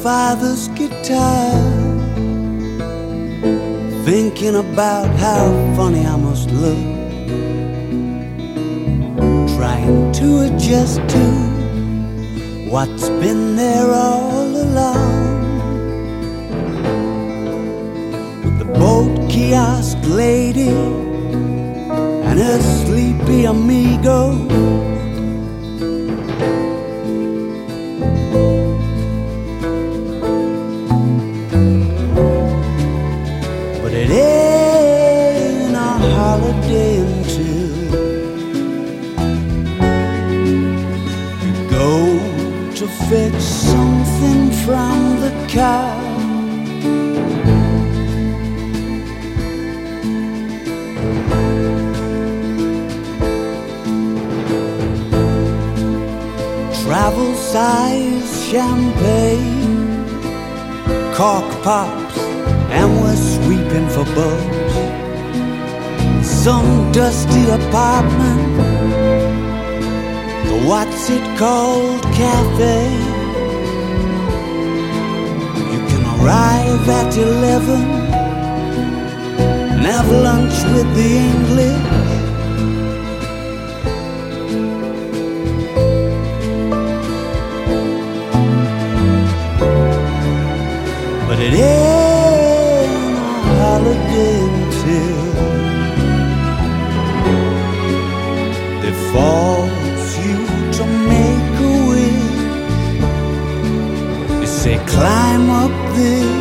father's guitar, thinking about how funny I must look, trying to adjust to what's been there all along. With the boat kiosk lady and her sleepy amigo, but it ain't a holiday until you go to fetch something from the car. Travel size champagne, cork pops, and we're sweeping for bugs. Some dusty apartment, the what's it called cafe. You can arrive at 11 and have lunch with the English. But it ain't a holiday until they force you to make a wish. They say climb up this,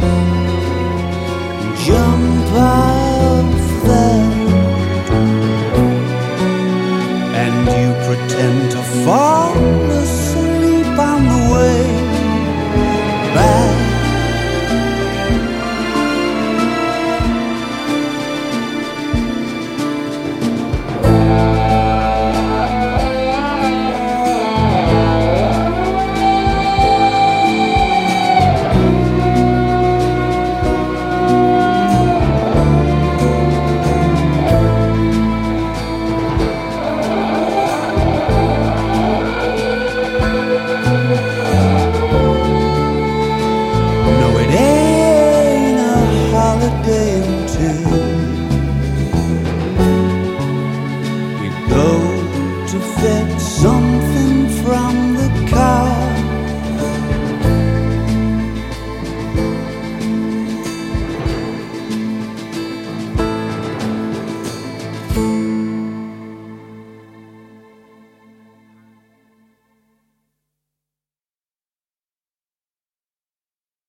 jump off that, and you pretend to fall